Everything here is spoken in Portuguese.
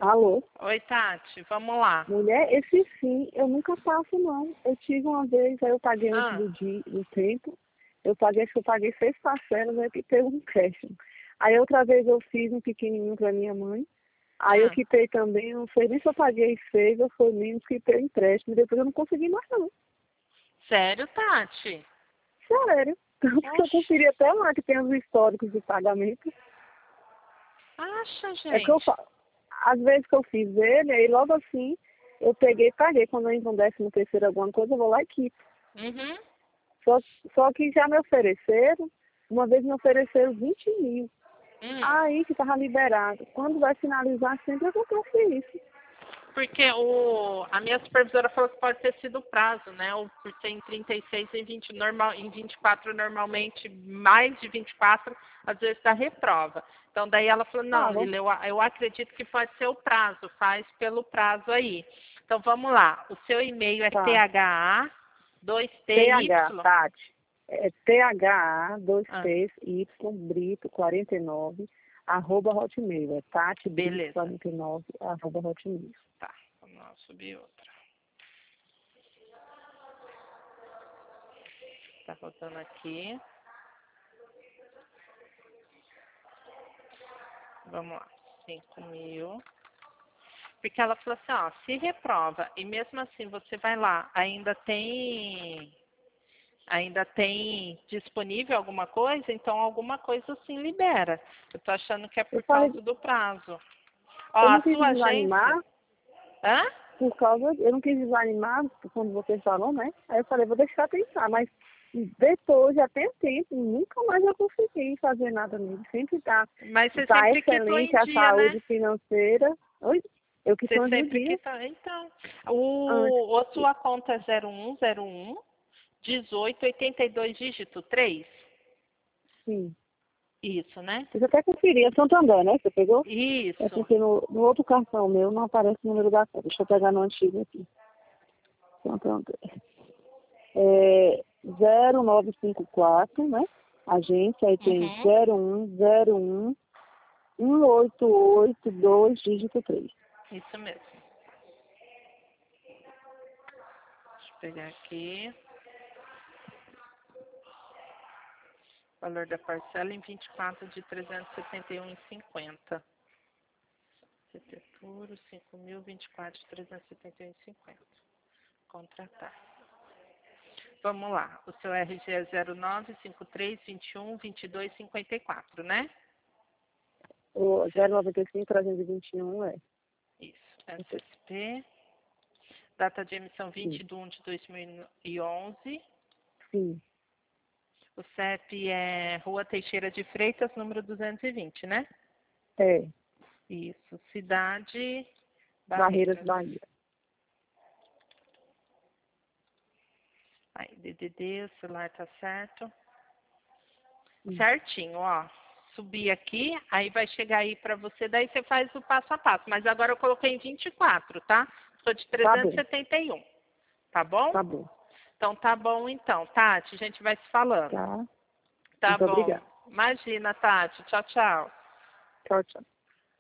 Alô? Oi, Tati, vamos lá. Mulher, esse sim, eu nunca passo, não. Eu tive uma vez, aí eu paguei antes Ah, do tempo. Acho que eu paguei 6 parcelas, aí que teve um empréstimo. Aí outra vez eu fiz um pequenininho para minha mãe. Aí eu ah, quitei também, não sei nem se eu paguei 6 ou foi menos, quitei o empréstimo. Depois eu não consegui mais, não. sério, Tati? Sério. Tanto que eu Oxe, conferi até lá que tem os históricos de pagamento. acha, É que eu gente. faço. Às vezes que eu fiz ele, aí logo assim, eu peguei e paguei. Quando eu entra um 13º alguma coisa, eu vou lá e quito. Uhum. Só, só que já me ofereceram, uma vez me ofereceram 20 mil. Hum. Aí que estava liberado. Quando vai finalizar, sempre acontece isso. Porque a minha supervisora falou que pode ter sido o prazo, né? Ou por ser em 36 em 20 normal, em 24 normalmente, mais de 24, às vezes dá reprova. Então daí ela falou, Ah, não, vamos. Lila, eu acredito que pode ser o prazo, faz pelo prazo aí. Então vamos lá, o seu e-mail é Tá. THA 2TY. TH, Tati. É THA, 2 Ah, T's, Y, Brito, 49, @ Hotmail. É Tati Brito, beleza. 49, @ Hotmail. Tá, vamos lá, subir outra. Tá rodando aqui. Vamos lá, 5.000. Porque ela falou assim, ó, se reprova e mesmo assim você vai lá, ainda tem disponível alguma coisa, então alguma coisa sim libera. Eu tô achando que é Eu por falei, causa do prazo. Ó, eu não a quis sua agência. desanimar, Hã? eu não quis desanimar quando você falou, né? Aí eu falei, vou deixar pensar, mas depois, já tem tempo, nunca mais eu consegui fazer nada nele. Sempre Mas você tá sempre quitou excelente em a dia, né? saúde financeira. Oi? Eu que Você sou de sempre dia quitou. Então, antes. a sua conta é 0101 1882 dígito 3. Sim. Isso, né? Eu até conferi, é Santander, né? Você pegou? É Isso. porque no outro cartão meu não aparece o número da conta. Deixa eu pegar no antigo aqui. Santander. É 0954, né? Agência, aí tem Uhum. 0101 1882, dígito 3. Isso mesmo. Deixa eu pegar aqui. Valor da parcela em 24 de 371,50. Arquitetura, 5.024 de 371,50. Contratar. Vamos lá. O seu RG é 0953212254, né? O 095 321 é. Isso. SSP. Data de emissão Sim. 20 de 1 de 2011. Sim. O CEP é Rua Teixeira de Freitas, número 220, né? É. Isso. Cidade Barreiras, Barreiras. Bahia. Aí, DDD, o celular tá certo. Sim. Certinho, ó. Subir aqui, aí vai chegar aí pra você, daí você faz o passo a passo. Mas agora eu coloquei em 24, tá? Sou de Tá bom. 371, tá bom? Tá bom. Então tá bom então, Tati, a gente vai se falando. Tá. Tá Muito bom. obrigada. Imagina, Tati. Tchau, tchau. Tchau, tchau.